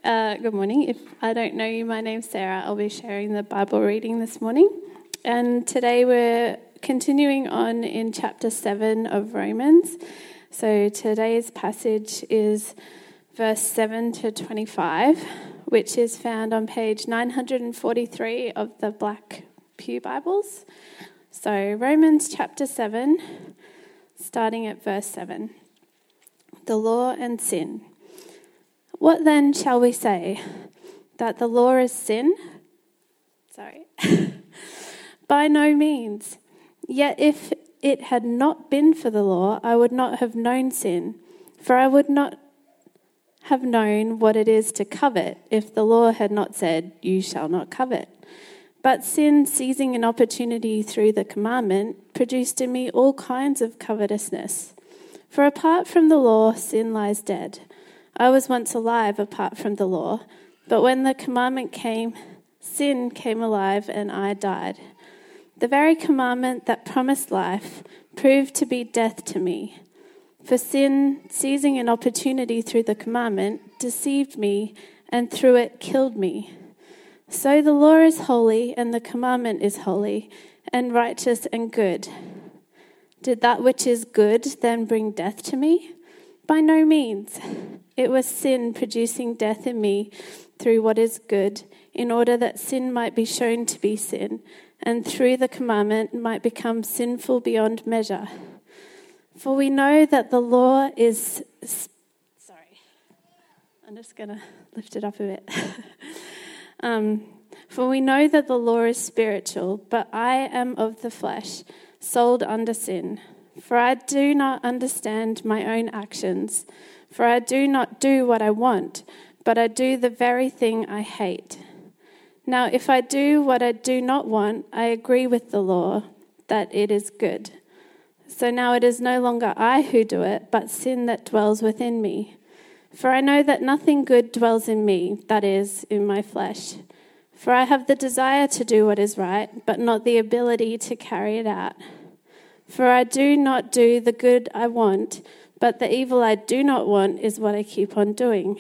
Good morning. If I don't know you, my name's Sarah. I'll be sharing the Bible reading this morning. And today we're continuing on in chapter 7 of Romans. So today's passage is verse 7 to 25, which is found on page 943 of the Black Pew Bibles. So Romans chapter 7, starting at verse 7. The law and sin. What then shall we say? That the law is sin? By no means. Yet if it had not been for the law, I would not have known sin. For I would not have known what it is to covet if the law had not said, "You shall not covet." But sin, seizing an opportunity through the commandment, produced in me all kinds of covetousness. For apart from the law, sin lies dead. I was once alive apart from the law, but when the commandment came, sin came alive and I died. The very commandment that promised life proved to be death to me. For sin, seizing an opportunity through the commandment, deceived me and through it killed me. So the law is holy and the commandment is holy and righteous and good. Did that which is good then bring death to me? By no means. It was sin producing death in me through what is good, in order that sin might be shown to be sin, and through the commandment might become sinful beyond measure. For we know that the law is... I'm just going to lift it up a bit. For we know that the law is spiritual, but I am of the flesh, sold under sin. For I do not understand my own actions. For I do not do what I want, but I do the very thing I hate. Now, if I do what I do not want, I agree with the law that it is good. So now it is no longer I who do it, but sin that dwells within me. For I know that nothing good dwells in me, that is, in my flesh. For I have the desire to do what is right, but not the ability to carry it out. For I do not do the good I want, but the evil I do not want is what I keep on doing.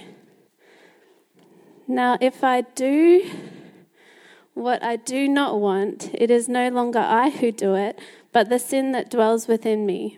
Now, if I do what I do not want, it is no longer I who do it, but the sin that dwells within me.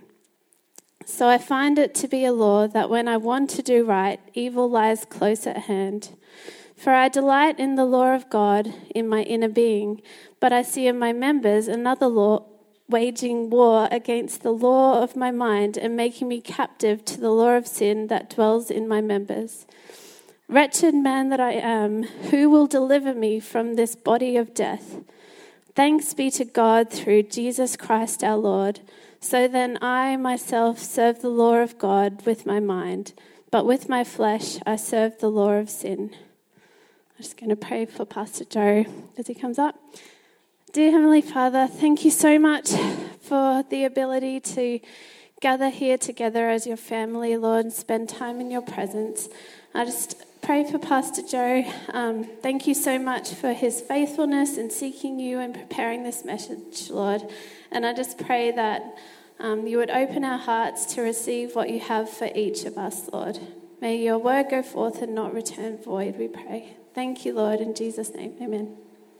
So I find it to be a law that when I want to do right, evil lies close at hand. For I delight in the law of God in my inner being, but I see in my members another law, waging war against the law of my mind and making me captive to the law of sin that dwells in my members. Wretched man that I am, who will deliver me from this body of death? Thanks be to God through Jesus Christ our Lord. So then I myself serve the law of God with my mind, but with my flesh I serve the law of sin. I'm just going to pray for Pastor Joe as he comes up. Dear Heavenly Father, thank you so much for the ability to gather here together as your family, Lord, and spend time in your presence. I just pray for Pastor Joe. Thank you so much for his faithfulness in seeking you and preparing this message, Lord. And I just pray that you would open our hearts to receive what you have for each of us, Lord. May your word go forth and not return void, we pray. Thank you, Lord, in Jesus' name, amen.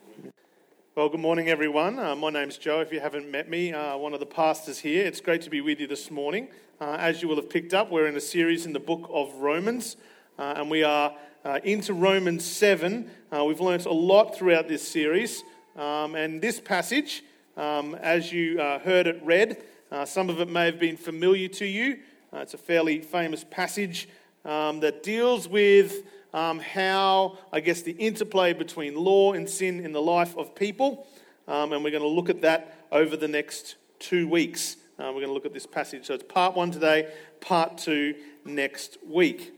Well, good morning, everyone. My name's Joe, if you haven't met me, one of the pastors here. It's great to be with you this morning. As you will have picked up, we're in a series in the book of Romans, and we are into Romans 7. We've learnt a lot throughout this series, and this passage, as you heard it read, some of it may have been familiar to you. It's a fairly famous passage that deals with how, I guess, the interplay between law and sin in the life of people. And we're going to look at that over the next 2 weeks. We're going to look at this passage. So it's part 1 today, part 2 next week.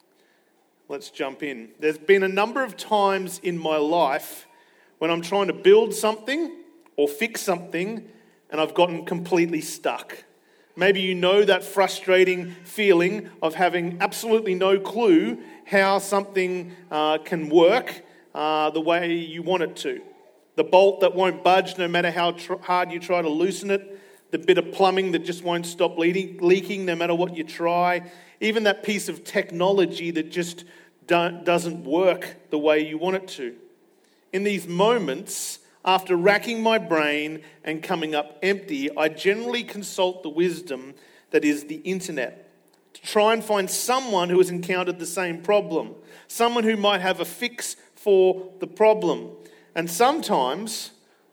Let's jump in. There's been a number of times in my life when I'm trying to build something or fix something and I've gotten completely stuck. Maybe you know that frustrating feeling of having absolutely no clue how something can work the way you want it to. The bolt that won't budge no matter how hard you try to loosen it. The bit of plumbing that just won't stop leaking no matter what you try. Even that piece of technology that just doesn't work the way you want it to. In these moments, after racking my brain and coming up empty, I generally consult the wisdom that is the internet to try and find someone who has encountered the same problem, someone who might have a fix for the problem. And sometimes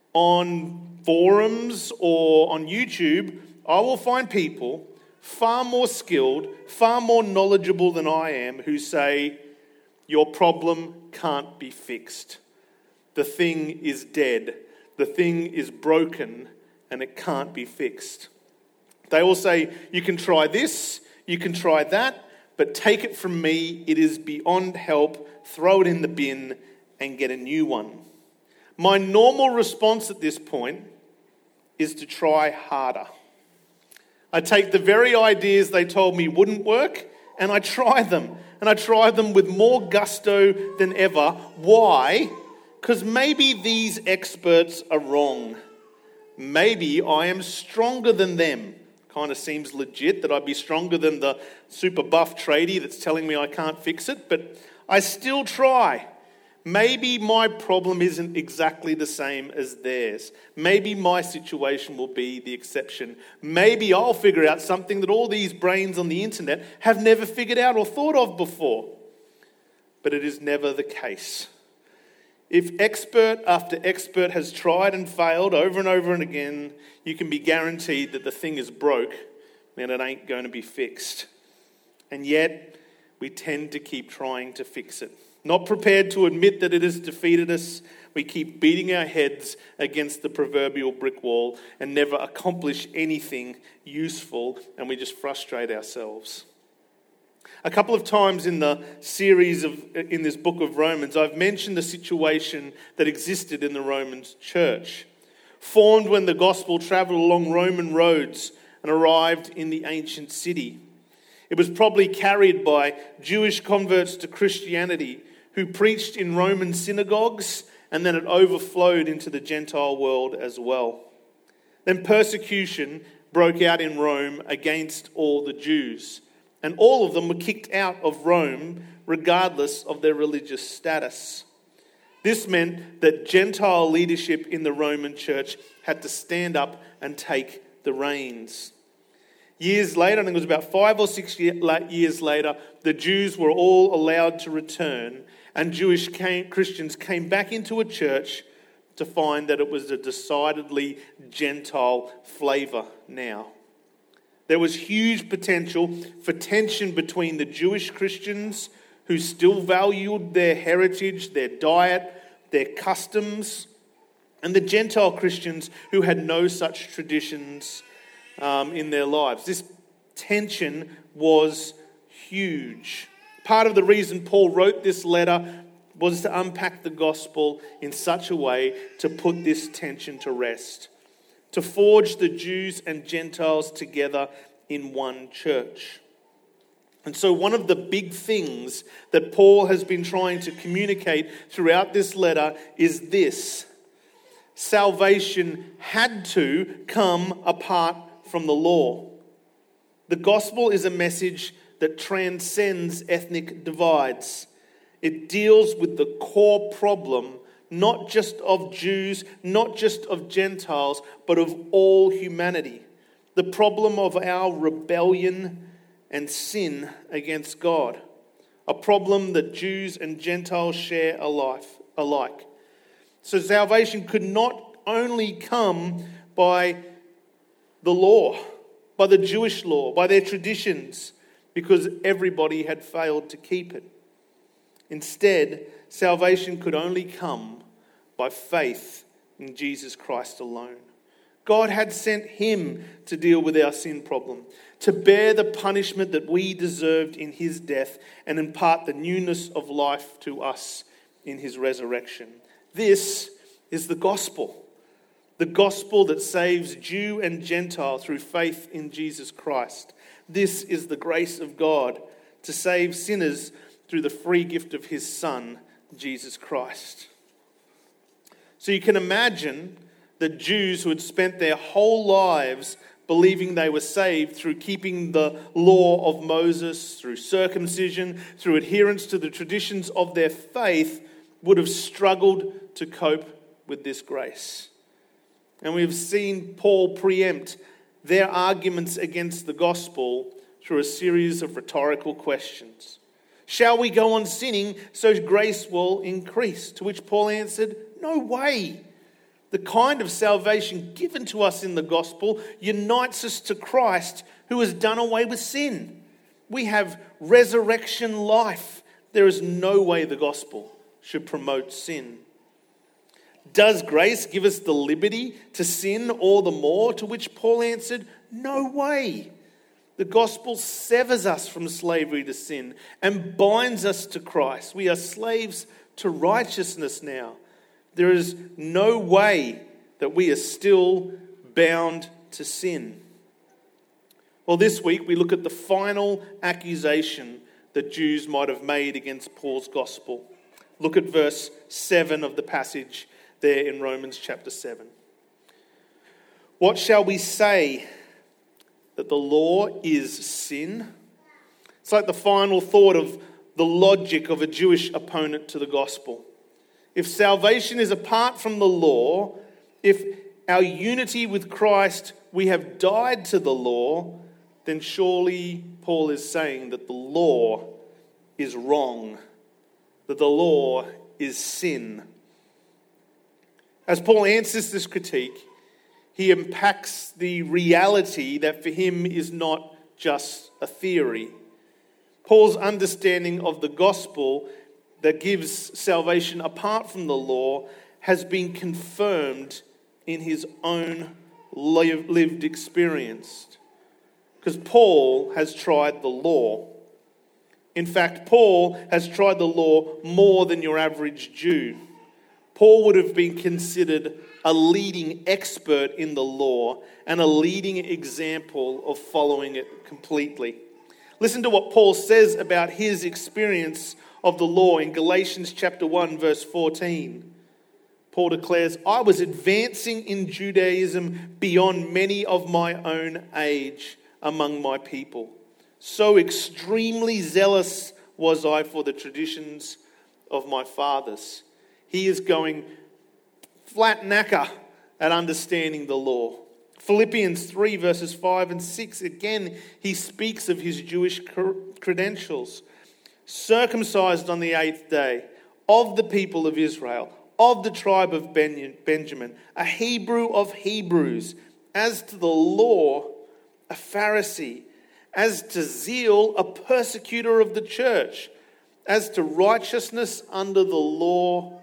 on forums or on YouTube, I will find people far more skilled, far more knowledgeable than I am who say, your problem can't be fixed. The thing is dead. The thing is broken and it can't be fixed. They all say, you can try this, you can try that, but take it from me, it is beyond help, throw it in the bin and get a new one. My normal response at this point is to try harder. I take the very ideas they told me wouldn't work and I try them. And I try them with more gusto than ever. Why? Because maybe these experts are wrong. Maybe I am stronger than them. Kind of seems legit that I'd be stronger than the super buff tradie that's telling me I can't fix it, but I still try. Maybe my problem isn't exactly the same as theirs. Maybe my situation will be the exception. Maybe I'll figure out something that all these brains on the internet have never figured out or thought of before. But it is never the case. If expert after expert has tried and failed over and over and again, you can be guaranteed that the thing is broke and it ain't going to be fixed. And yet, we tend to keep trying to fix it. Not prepared to admit that it has defeated us, we keep beating our heads against the proverbial brick wall and never accomplish anything useful, and we just frustrate ourselves. A couple of times in the series in this book of Romans, I've mentioned the situation that existed in the Roman church, formed when the gospel travelled along Roman roads and arrived in the ancient city. It was probably carried by Jewish converts to Christianity who preached in Roman synagogues, and then it overflowed into the Gentile world as well. Then persecution broke out in Rome against all the Jews, and all of them were kicked out of Rome regardless of their religious status. This meant that Gentile leadership in the Roman church had to stand up and take the reins. Years later, I think it was about 5 or 6 years later, the Jews were all allowed to return, and Jewish Christians came back into a church to find that it was a decidedly Gentile flavour now. There was huge potential for tension between the Jewish Christians who still valued their heritage, their diet, their customs, and the Gentile Christians who had no such traditions in their lives. This tension was huge. Part of the reason Paul wrote this letter was to unpack the gospel in such a way to put this tension to rest, to forge the Jews and Gentiles together in one church. And so one of the big things that Paul has been trying to communicate throughout this letter is this: salvation had to come apart from the law. The gospel is a message that transcends ethnic divides. It deals with the core problem, not just of Jews, not just of Gentiles, but of all humanity. The problem of our rebellion and sin against God. A problem that Jews and Gentiles share alike. So salvation could not only come by the law, by the Jewish law, by their traditions, because everybody had failed to keep it. Instead, salvation could only come by faith in Jesus Christ alone. God had sent him to deal with our sin problem, to bear the punishment that we deserved in his death and impart the newness of life to us in his resurrection. This is the gospel that saves Jew and Gentile through faith in Jesus Christ. This is the grace of God to save sinners through the free gift of his Son, Jesus Christ. So you can imagine the Jews who had spent their whole lives believing they were saved through keeping the law of Moses, through circumcision, through adherence to the traditions of their faith, would have struggled to cope with this grace. And we've seen Paul preempt their arguments against the gospel through a series of rhetorical questions. Shall we go on sinning so grace will increase? To which Paul answered, no way. The kind of salvation given to us in the gospel unites us to Christ, who has done away with sin. We have resurrection life. There is no way the gospel should promote sin. Does grace give us the liberty to sin all the more? To which Paul answered, no way. The gospel severs us from slavery to sin and binds us to Christ. We are slaves to righteousness now. There is no way that we are still bound to sin. Well, this week we look at the final accusation that Jews might have made against Paul's gospel. Look at verse 7 of the passage there in Romans chapter 7. What shall we say? That the law is sin? It's like the final thought of the logic of a Jewish opponent to the gospel. If salvation is apart from the law, if our unity with Christ, we have died to the law, then surely Paul is saying that the law is wrong, that the law is sin. As Paul answers this critique, he unpacks the reality that for him is not just a theory. Paul's understanding of the gospel that gives salvation apart from the law has been confirmed in his own lived experience. Because Paul has tried the law. In fact, Paul has tried the law more than your average Jew. Paul would have been considered a leading expert in the law and a leading example of following it completely. Listen to what Paul says about his experience of the law in Galatians chapter 1, verse 14. Paul declares, I was advancing in Judaism beyond many of my own age among my people. So extremely zealous was I for the traditions of my fathers. He is going flat knacker at understanding the law. Philippians 3 verses 5 and 6, again, he speaks of his Jewish credentials. Circumcised on the 8th day, of the people of Israel, of the tribe of Benjamin, a Hebrew of Hebrews, as to the law, a Pharisee, as to zeal, a persecutor of the church, as to righteousness under the law,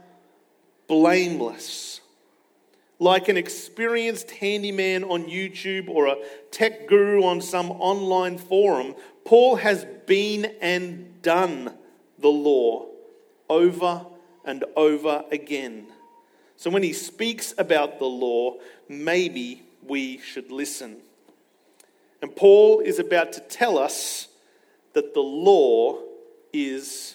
blameless. Like an experienced handyman on YouTube or a tech guru on some online forum, Paul has been and done the law over and over again. So when he speaks about the law, maybe we should listen. And Paul is about to tell us that the law is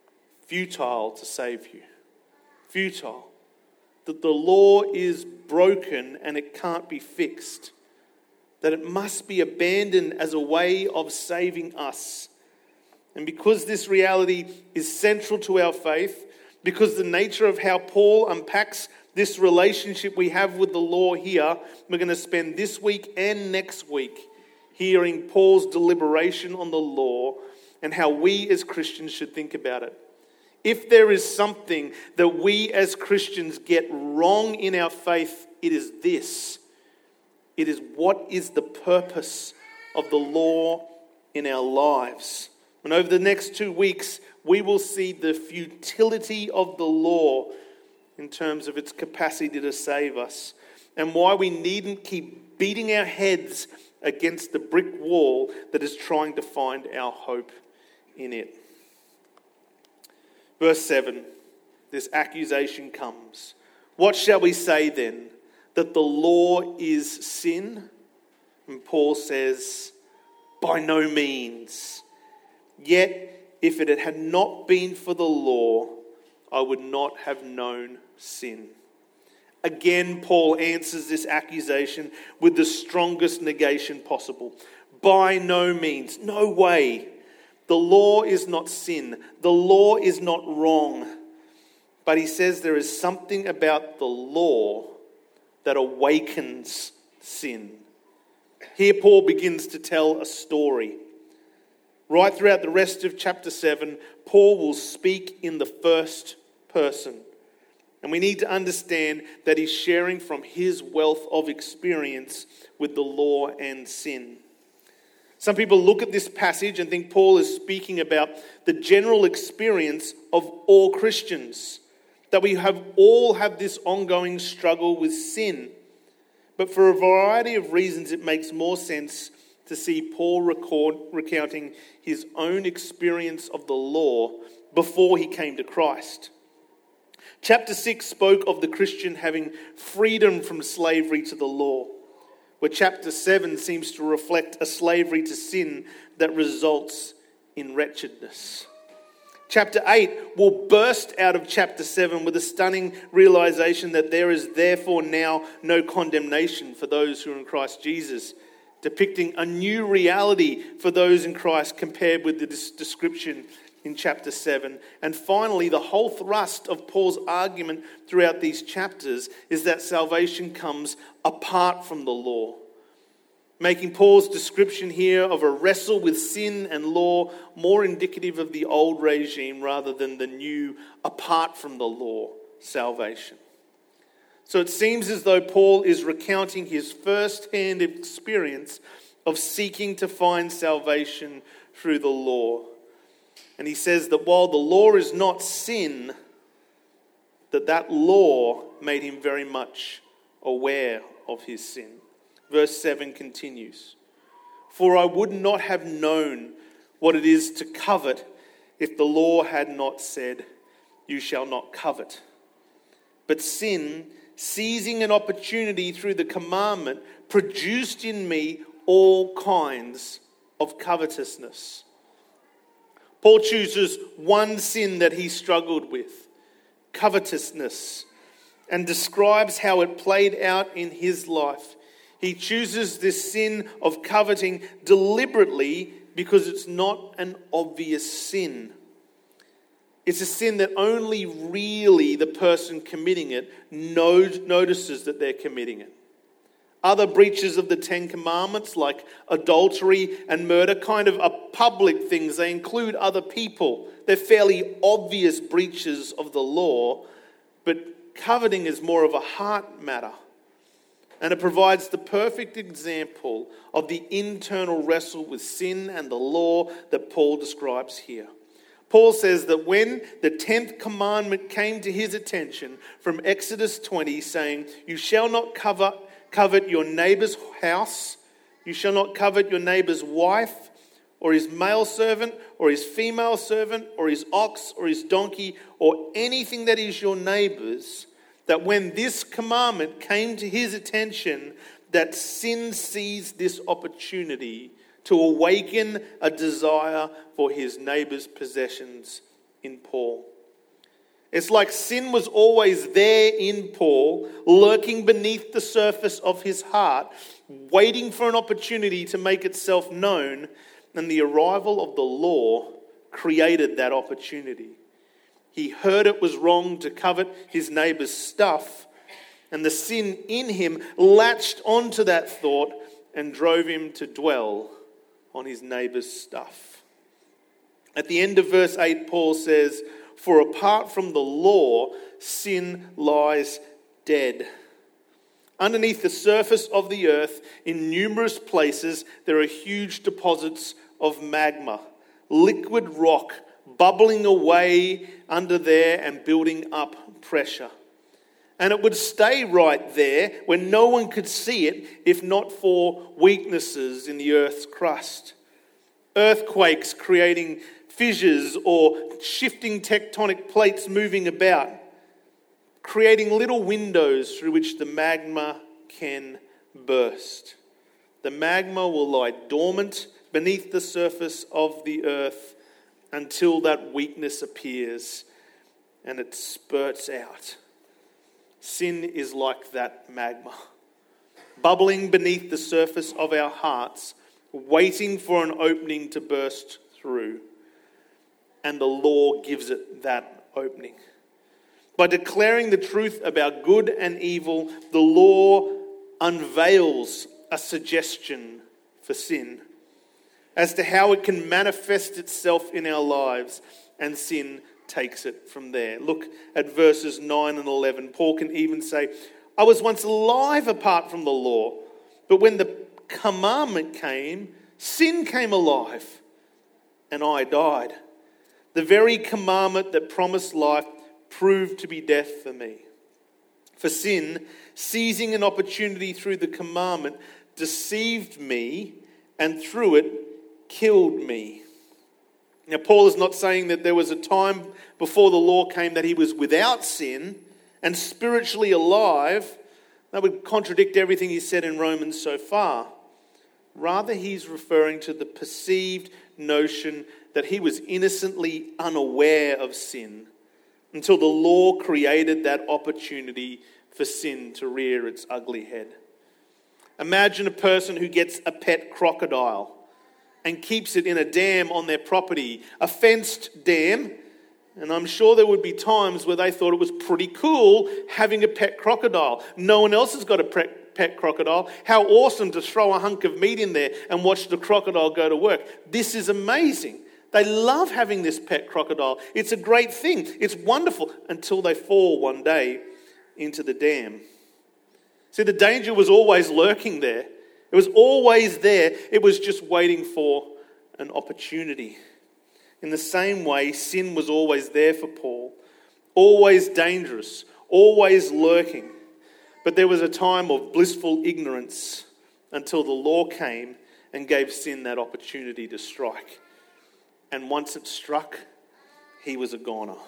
futile to save you. Futile. That the law is broken and it can't be fixed. That it must be abandoned as a way of saving us. And because this reality is central to our faith, because the nature of how Paul unpacks this relationship we have with the law here, we're going to spend this week and next week hearing Paul's deliberation on the law and how we as Christians should think about it. If there is something that we as Christians get wrong in our faith, it is this. It is what is the purpose of the law in our lives. And over the next 2 weeks, we will see the futility of the law in terms of its capacity to save us and why we needn't keep beating our heads against the brick wall that is trying to find our hope in it. Verse 7, this accusation comes. What shall we say then? That the law is sin? And Paul says, by no means. Yet, if it had not been for the law, I would not have known sin. Again, Paul answers this accusation with the strongest negation possible. By no means, no way. The law is not sin. The law is not wrong. But he says there is something about the law that awakens sin. Here Paul begins to tell a story. Right throughout the rest of chapter 7, Paul will speak in the first person. And we need to understand that he's sharing from his wealth of experience with the law and sin. Some people look at this passage and think Paul is speaking about the general experience of all Christians, that we all have this ongoing struggle with sin. But for a variety of reasons, it makes more sense to see Paul recounting his own experience of the law before he came to Christ. Chapter 6 spoke of the Christian having freedom from slavery to the law, where chapter 7 seems to reflect a slavery to sin that results in wretchedness. Chapter 8 will burst out of chapter 7 with a stunning realization that there is therefore now no condemnation for those who are in Christ Jesus, depicting a new reality for those in Christ compared with the description in chapter 7. And finally, the whole thrust of Paul's argument throughout these chapters is that salvation comes apart from the law, making Paul's description here of a wrestle with sin and law more indicative of the old regime rather than the new, apart from the law, salvation. So it seems as though Paul is recounting his first-hand experience of seeking to find salvation through the law. And he says that while the law is not sin, that law made him very much aware of his sin. Verse 7 continues, "For I would not have known what it is to covet if the law had not said, 'You shall not covet.' But sin, seizing an opportunity through the commandment, produced in me all kinds of covetousness." Paul chooses one sin that he struggled with, covetousness, and describes how it played out in his life. He chooses this sin of coveting deliberately because it's not an obvious sin. It's a sin that only really the person committing it notices that they're committing it. Other breaches of the Ten Commandments, like adultery and murder, kind of are public things. They include other people. They're fairly obvious breaches of the law, but coveting is more of a heart matter. And it provides the perfect example of the internal wrestle with sin and the law that Paul describes here. Paul says that when the 10th commandment came to his attention from Exodus 20, saying, "You shall not covet your neighbor's house, you shall not covet your neighbor's wife, or his male servant, or his female servant, or his ox, or his donkey, or anything that is your neighbor's," that when this commandment came to his attention, that sin seized this opportunity to awaken a desire for his neighbor's possessions in Paul. It's like sin was always there in Paul, lurking beneath the surface of his heart, waiting for an opportunity to make itself known, and the arrival of the law created that opportunity. He heard it was wrong to covet his neighbor's stuff, and the sin in him latched onto that thought and drove him to dwell on his neighbor's stuff. At the end of verse 8, Paul says, "For apart from the law, sin lies dead." Underneath the surface of the earth, in numerous places, there are huge deposits of magma, liquid rock bubbling away under there and building up pressure. And it would stay right there when no one could see it if not for weaknesses in the earth's crust. Earthquakes creating fissures or shifting tectonic plates moving about, creating little windows through which the magma can burst. The magma will lie dormant beneath the surface of the earth until that weakness appears and it spurts out. sin is like that magma, bubbling beneath the surface of our hearts, waiting for an opening to burst through. And the law gives it that opening. By declaring the truth about good and evil, the law unveils a suggestion for sin as to how it can manifest itself in our lives, and sin takes it from there. Look at verses 9 and 11. Paul can even say, I was once alive apart from the law, but when the commandment came, sin came alive, and I died. The very commandment that promised life proved to be death for me. For sin, seizing an opportunity through the commandment, deceived me, and through it killed me. Now, Paul is not saying that there was a time before the law came that he was without sin and spiritually alive. That would contradict everything he said in Romans so far. Rather, he's referring to the perceived notion that he was innocently unaware of sin until the law created that opportunity for sin to rear its ugly head. Imagine a person who gets a pet crocodile and keeps it in a dam on their property, a fenced dam. And I'm sure there would be times where they thought it was pretty cool having a pet crocodile. No one else has got a pet crocodile. How awesome to throw a hunk of meat in there and watch the crocodile go to work. This is amazing. They love having this pet crocodile. It's a great thing. It's wonderful until they fall one day into the dam. See, the danger was always lurking there. It was always there. It was just waiting for an opportunity. In the same way, sin was always there for Paul, always dangerous, always lurking. But there was a time of blissful ignorance until the law came and gave sin that opportunity to strike. And once it struck, he was a goner.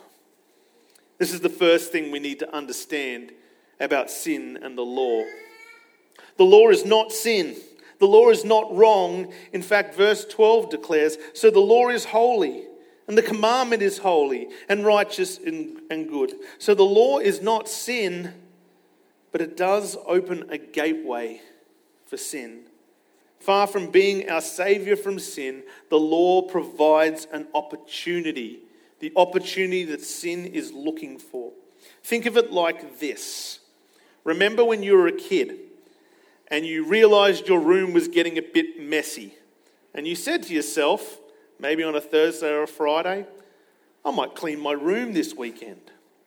This is the first thing we need to understand about sin and the law. The law is not sin. The law is not wrong. In fact, verse 12 declares, so the law is holy, and the commandment is holy, and righteous and good. So the law is not sin, but it does open a gateway for sin. Far from being our saviour from sin, the law provides an opportunity, the opportunity that sin is looking for. Think of it like this. Remember when you were a kid and you realised your room was getting a bit messy, and you said to yourself, maybe on a Thursday or a Friday, I might clean my room this weekend.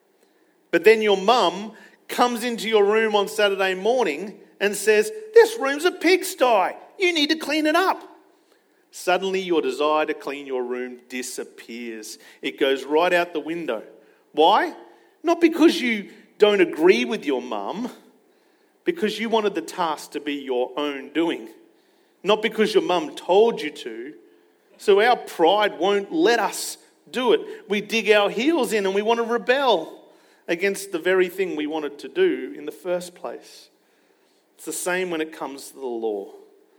But then your mum comes into your room on Saturday morning and says, this room's a pigsty. You need to clean it up. Suddenly your desire to clean your room disappears. It goes right out the window. Why? Not because you don't agree with your mum, because you wanted the task to be your own doing. Not because your mum told you to. So our pride won't let us do it. We dig our heels in and we want to rebel against the very thing we wanted to do in the first place. It's the same when it comes to the law.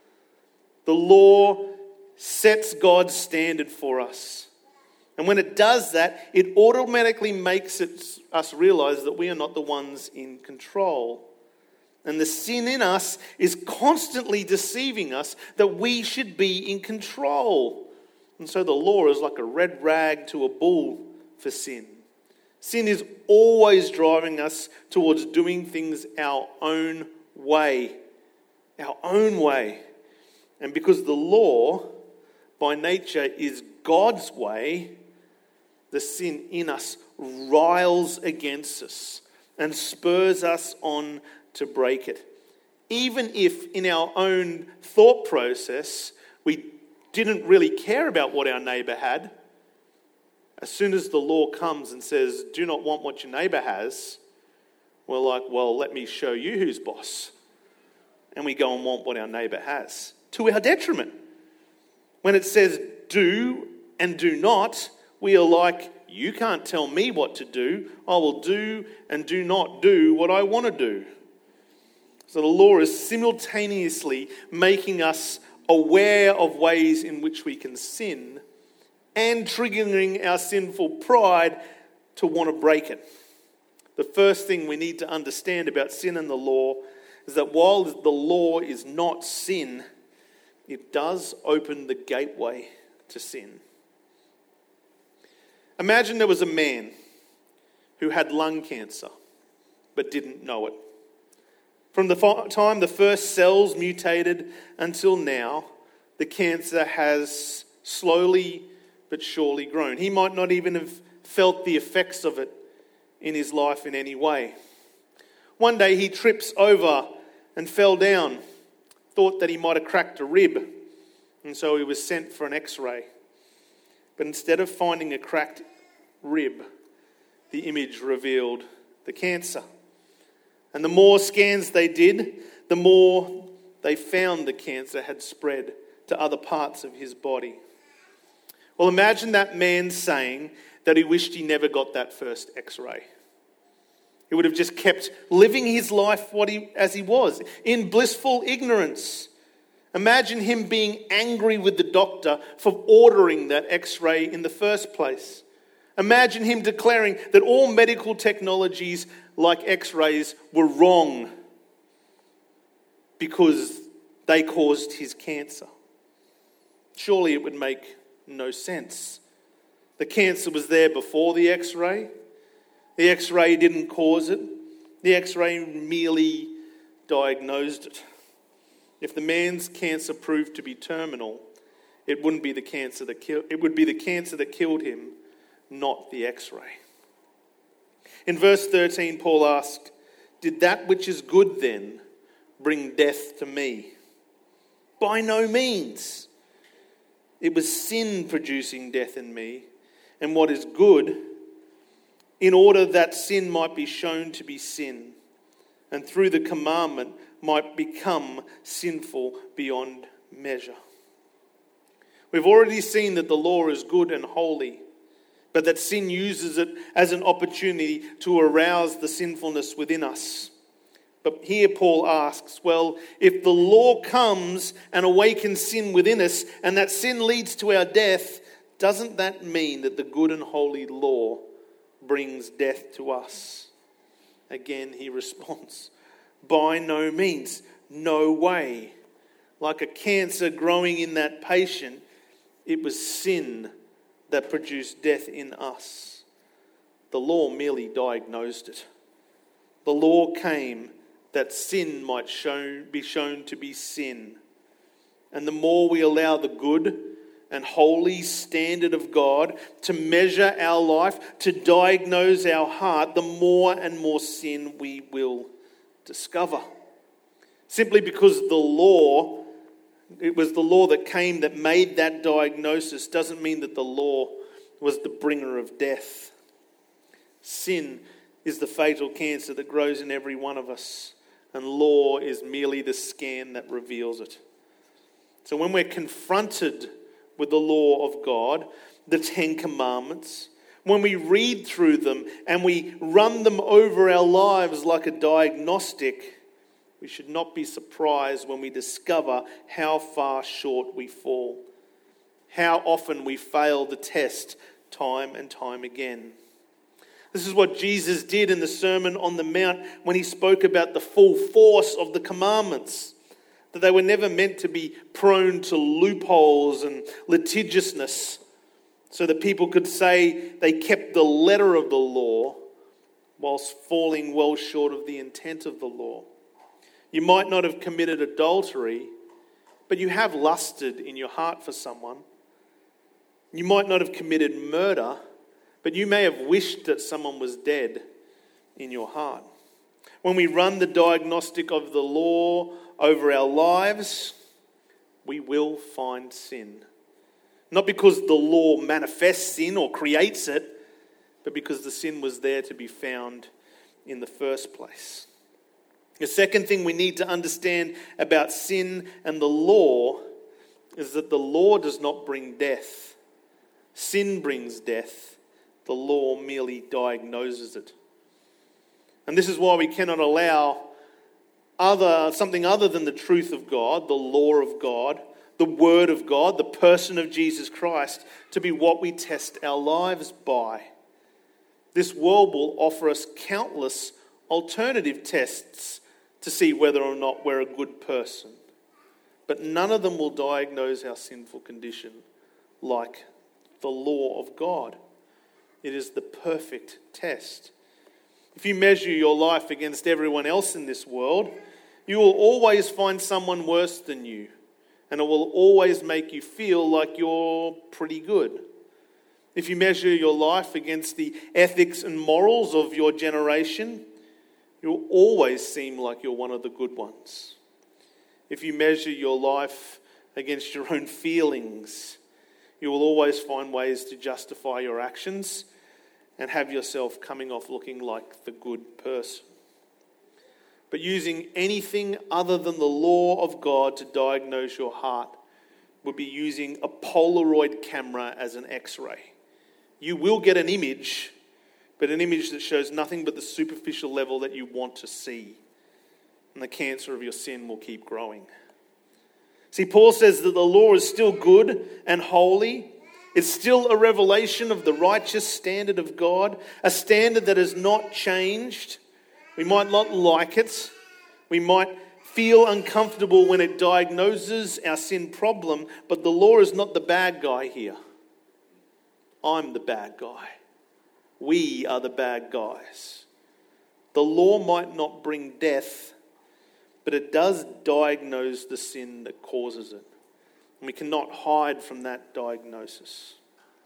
The law sets God's standard for us. And when it does that, it automatically makes us realize that we are not the ones in control. And the sin in us is constantly deceiving us that we should be in control. And so the law is like a red rag to a bull for sin. Sin is always driving us towards doing things our own way. Our own way. And because the law, by nature, is God's way, the sin in us riles against us and spurs us on to break it. Even if in our own thought process we didn't really care about what our neighbour had, as soon as the law comes and says, do not want what your neighbour has, we're like, well, let me show you who's boss. And we go and want what our neighbour has, to our detriment. When it says do and do not, we are like, you can't tell me what to do. I will do and do not do what I want to do. So the law is simultaneously making us aware of ways in which we can sin and triggering our sinful pride to want to break it. The first thing we need to understand about sin and the law is that while the law is not sin, it does open the gateway to sin. Imagine there was a man who had lung cancer but didn't know it. From the time the first cells mutated until now, the cancer has slowly but surely grown. He might not even have felt the effects of it in his life in any way. One day he trips over and fell down, thought that he might have cracked a rib, and so he was sent for an x-ray. But instead of finding a cracked rib, the image revealed the cancer. And the more scans they did, the more they found the cancer had spread to other parts of his body. Well, imagine that man saying that he wished he never got that first x-ray. He would have just kept living his life as he was, in blissful ignorance. Imagine him being angry with the doctor for ordering that x-ray in the first place. Imagine him declaring that all medical technologies like x-rays were wrong because they caused his cancer. Surely it would make no sense. The cancer was there before the x-ray. The x-ray didn't cause it. The x-ray merely diagnosed it. If the man's cancer proved to be terminal, it wouldn't be the cancer that it would be the cancer that killed him, not the x-ray. In verse 13, Paul asked, "Did that which is good then bring death to me?" By no means. It was sin producing death in me, and what is good, in order that sin might be shown to be sin, and through the commandment might become sinful beyond measure. We've already seen that the law is good and holy, but that sin uses it as an opportunity to arouse the sinfulness within us. But here Paul asks, well, if the law comes and awakens sin within us, and that sin leads to our death, doesn't that mean that the good and holy law brings death to us? Again, he responds, by no means, no way. Like a cancer growing in that patient, it was sin that produced death in us. The law merely diagnosed it. The law came that sin might be shown to be sin. And the more we allow the good and holy standard of God to measure our life, to diagnose our heart, the more and more sin we will discover. Simply because it was the law that came that made that diagnosis, doesn't mean that the law was the bringer of death. Sin is the fatal cancer that grows in every one of us, and law is merely the scan that reveals it. So when we're confronted with the law of God, the 10 Commandments, when we read through them and we run them over our lives like a diagnostic, we should not be surprised when we discover how far short we fall, how often we fail the test time and time again. This is what Jesus did in the Sermon on the Mount when he spoke about the full force of the commandments, that they were never meant to be prone to loopholes and litigiousness, so that people could say they kept the letter of the law whilst falling well short of the intent of the law. You might not have committed adultery, but you have lusted in your heart for someone. You might not have committed murder, but you may have wished that someone was dead in your heart. When we run the diagnostic of the law over our lives, we will find sin. Not because the law manifests sin or creates it, but because the sin was there to be found in the first place. The second thing we need to understand about sin and the law is that the law does not bring death. Sin brings death. The law merely diagnoses it. And this is why we cannot allow something other than the truth of God, the law of God, the word of God, the person of Jesus Christ, to be what we test our lives by. This world will offer us countless alternative tests to see whether or not we're a good person. But none of them will diagnose our sinful condition like the law of God. It is the perfect test. If you measure your life against everyone else in this world, you will always find someone worse than you, and it will always make you feel like you're pretty good. If you measure your life against the ethics and morals of your generation, you'll always seem like you're one of the good ones. If you measure your life against your own feelings, you will always find ways to justify your actions and have yourself coming off looking like the good person. But using anything other than the law of God to diagnose your heart would be using a Polaroid camera as an X-ray. You will get an image, but an image that shows nothing but the superficial level that you want to see. And the cancer of your sin will keep growing. See, Paul says that the law is still good and holy. It's still a revelation of the righteous standard of God, a standard that has not changed. We might not like it. We might feel uncomfortable when it diagnoses our sin problem, but the law is not the bad guy here. I'm the bad guy. We are the bad guys. The law might not bring death, but it does diagnose the sin that causes it. And we cannot hide from that diagnosis.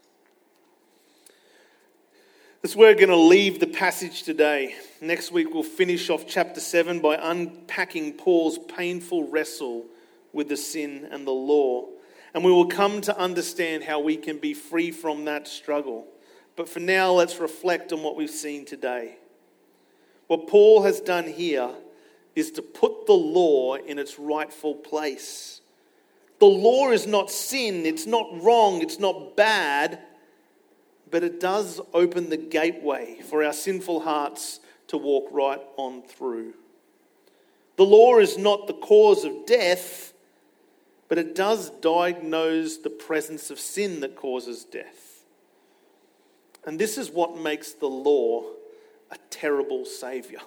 That's where we're going to leave the passage today. Next week we'll finish off chapter 7 by unpacking Paul's painful wrestle with the sin and the law. And we will come to understand how we can be free from that struggle. But for now, let's reflect on what we've seen today. What Paul has done here is to put the law in its rightful place. The law is not sin, it's not wrong, it's not bad, but it does open the gateway for our sinful hearts to walk right on through. The law is not the cause of death, but it does diagnose the presence of sin that causes death. And this is what makes the law a terrible saviour.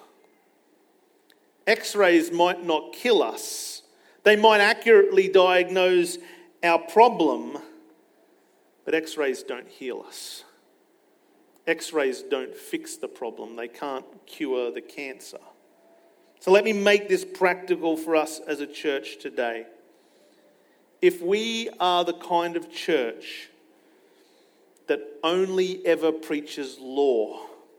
X-rays might not kill us. They might accurately diagnose our problem, but X-rays don't heal us. X-rays don't fix the problem. They can't cure the cancer. So let me make this practical for us as a church today. If we are the kind of church that only ever preaches law,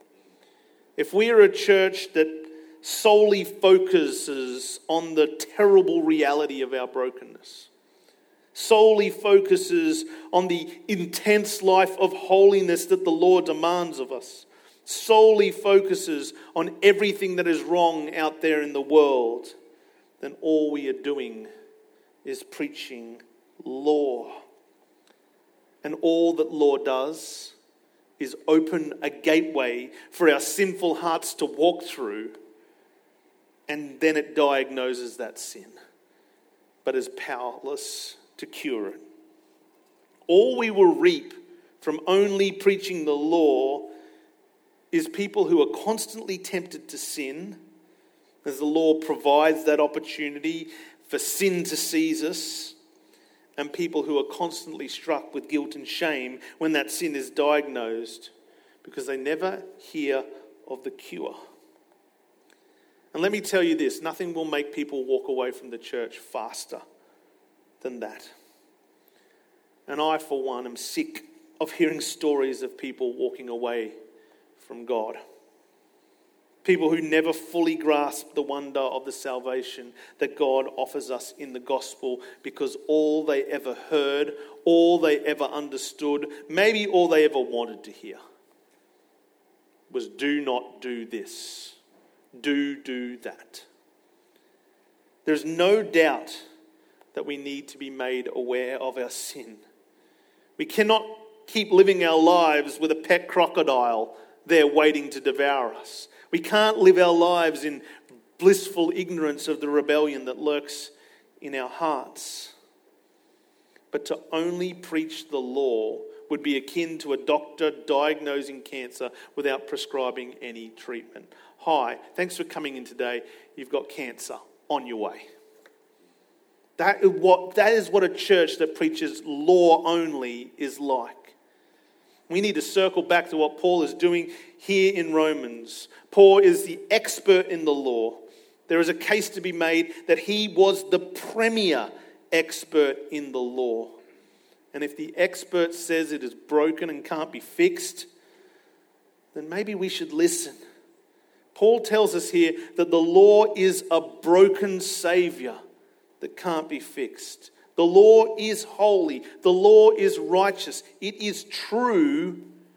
if we are a church that solely focuses on the terrible reality of our brokenness, solely focuses on the intense life of holiness that the law demands of us, solely focuses on everything that is wrong out there in the world, then all we are doing is preaching law. And all that law does is open a gateway for our sinful hearts to walk through, and then it diagnoses that sin, but is powerless to cure it. All we will reap from only preaching the law is people who are constantly tempted to sin, as the law provides that opportunity for sin to seize us, and people who are constantly struck with guilt and shame when that sin is diagnosed, because they never hear of the cure. And let me tell you this, nothing will make people walk away from the church faster than that. And I, for one, am sick of hearing stories of people walking away from God. People who never fully grasp the wonder of the salvation that God offers us in the gospel, because all they ever heard, all they ever understood, maybe all they ever wanted to hear was do not do this, do that. There's no doubt that we need to be made aware of our sin. We cannot keep living our lives with a pet crocodile there waiting to devour us. We can't live our lives in blissful ignorance of the rebellion that lurks in our hearts. But to only preach the law would be akin to a doctor diagnosing cancer without prescribing any treatment. Hi, thanks for coming in today. You've got cancer on your way. That is what a church that preaches law only is like. We need to circle back to what Paul is doing here in Romans. Paul is the expert in the law. There is a case to be made that he was the premier expert in the law. And if the expert says it is broken and can't be fixed, then maybe we should listen. Paul tells us here that the law is a broken Savior that can't be fixed. The law is holy. The law is righteous. It is true,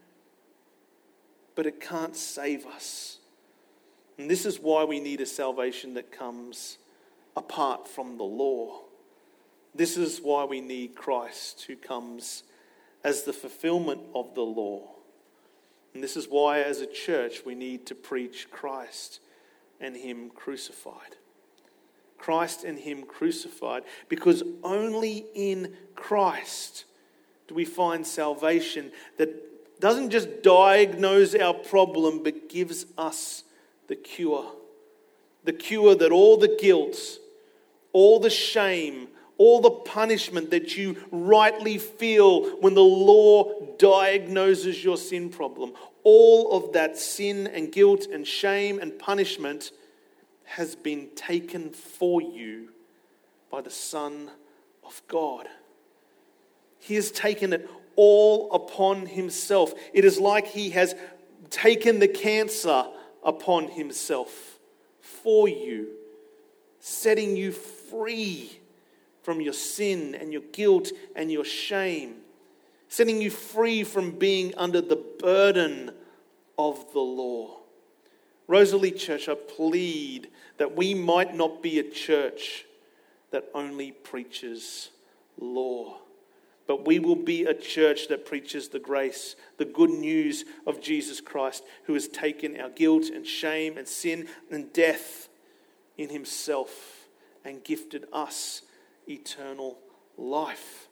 but it can't save us. And this is why we need a salvation that comes apart from the law. This is why we need Christ, who comes as the fulfillment of the law. And this is why, as a church, we need to preach Christ and Him crucified. Christ and Him crucified, because only in Christ do we find salvation that doesn't just diagnose our problem, but gives us the cure. The cure that all the guilt, all the shame, all the punishment that you rightly feel when the law diagnoses your sin problem, all of that sin and guilt and shame and punishment has been taken for you by the Son of God. He has taken it all upon Himself. It is like He has taken the cancer upon Himself for you, setting you free from your sin and your guilt and your shame, setting you free from being under the burden of the law. Rosalie Church, I plead that we might not be a church that only preaches law, but we will be a church that preaches the grace, the good news of Jesus Christ, who has taken our guilt and shame and sin and death in Himself and gifted us eternal life.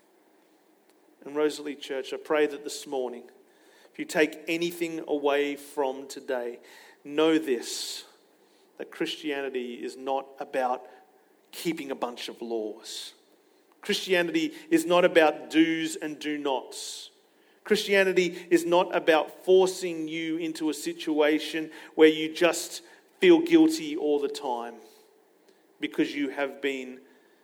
And Rosalie Church, I pray that this morning, if you take anything away from today, know this, that Christianity is not about keeping a bunch of laws. Christianity is not about do's and do nots. Christianity is not about forcing you into a situation where you just feel guilty all the time because you have been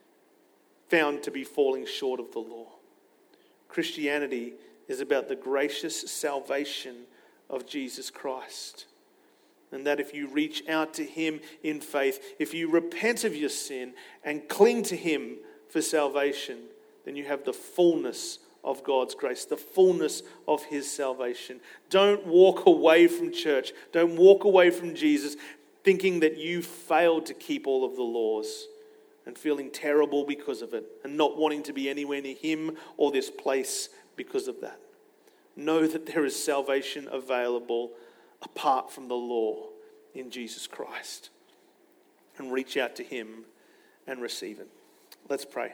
found to be falling short of the law. Christianity is about the gracious salvation of Jesus Christ. And that if you reach out to Him in faith, if you repent of your sin and cling to Him for salvation, then you have the fullness of God's grace, the fullness of His salvation. Don't walk away from church. Don't walk away from Jesus thinking that you failed to keep all of the laws and feeling terrible because of it and not wanting to be anywhere near Him or this place because of that. Know that there is salvation available apart from the law in Jesus Christ, and reach out to Him and receive it. Let's pray.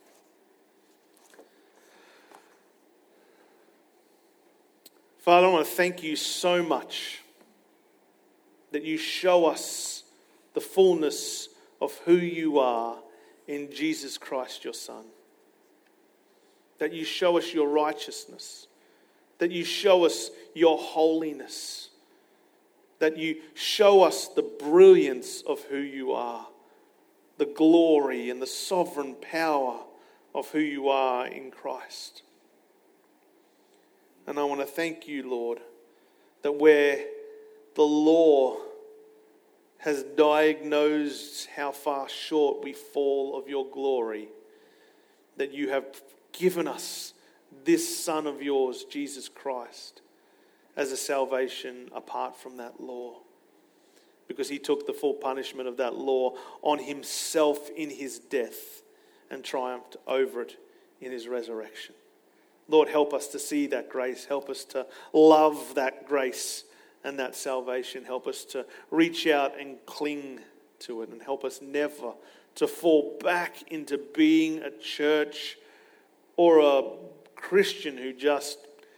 Father, I want to thank You so much that You show us the fullness of who You are in Jesus Christ, Your Son. That You show us Your righteousness. That You show us Your holiness. That You show us the brilliance of who You are. The glory and the sovereign power of who You are in Christ. And I want to thank You, Lord, that where the law has diagnosed how far short we fall of Your glory, that You have given us this Son of Yours, Jesus Christ, as a salvation apart from that law. Because He took the full punishment of that law on Himself in His death and triumphed over it in His resurrection. Lord, help us to see that grace. Help us to love that grace and that salvation. Help us to reach out and cling to it. And help us never to fall back into being a church or a Christian who just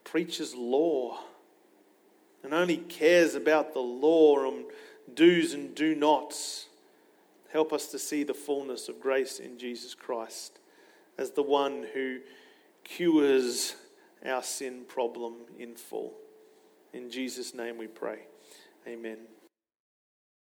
preaches law and only cares about the law and do's and do nots. Help us to see the fullness of grace in Jesus Christ as the one who cures our sin problem in full. In Jesus' name we pray. Amen.